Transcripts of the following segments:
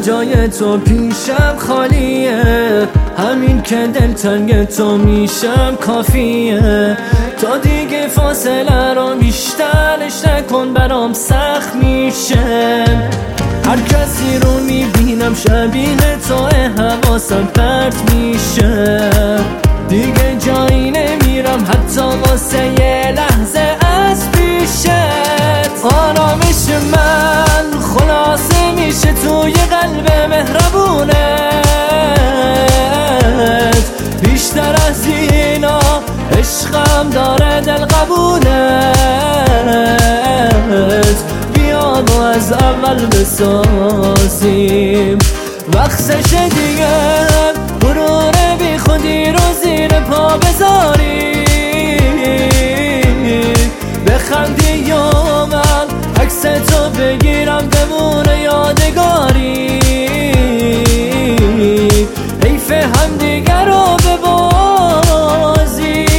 جای تو پیشم خالیه، همین که دلتنگ تو میشم کافیه. تا دیگه فاصله رو بیشترش نکن، برام سخت میشه. هر کسی رو میبینم شبیه تو، حواسم پرت میشه. دیگه جایی نمیرم حتی واسه یه لحظه از پیشت. آرامش من خلاصه میشه توی قلب مهربونت، بیشتر از اینا عشقم داره دل قبولت. بیا و از اول بسازیم، وقتشه دیگه غرور بی خودی رو زیر پا بذاری. بخندی یا من عکس تو بگیرم بمونه یادگاری. حیف هم دیگر رو ببازی.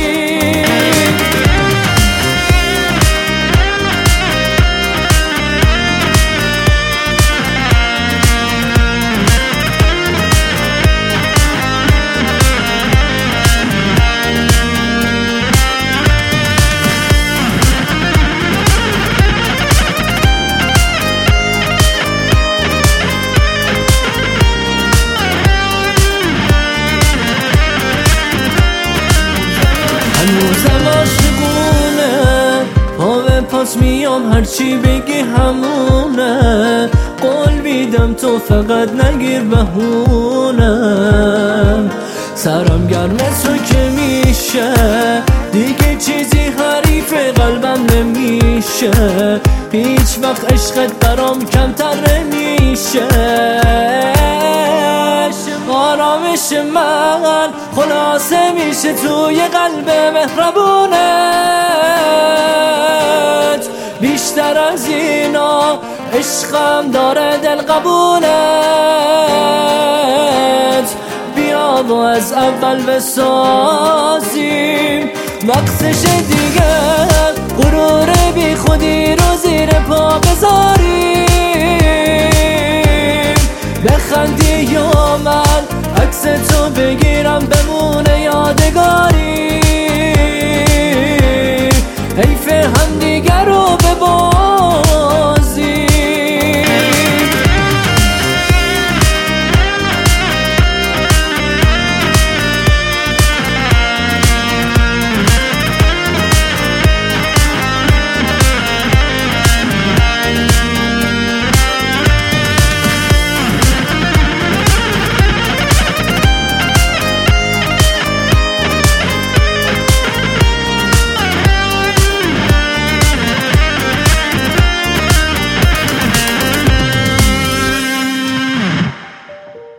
هنوزم عاشقونه، پا به پاس میام هرچی بگی همونه. قول میدم تو فقط نگیر بهونه. سرم گرم تو که میشه، دیگه چیزی حریف قلبم نمیشه. هیچ وقت عشقت برام کمتر نمیشه. آرامش من خلاصه میشه توی قلب مهربونت، بیشتر از اینا عشقم داره دل قبولت. بیا و از اول بسازیم، وقتش دیگه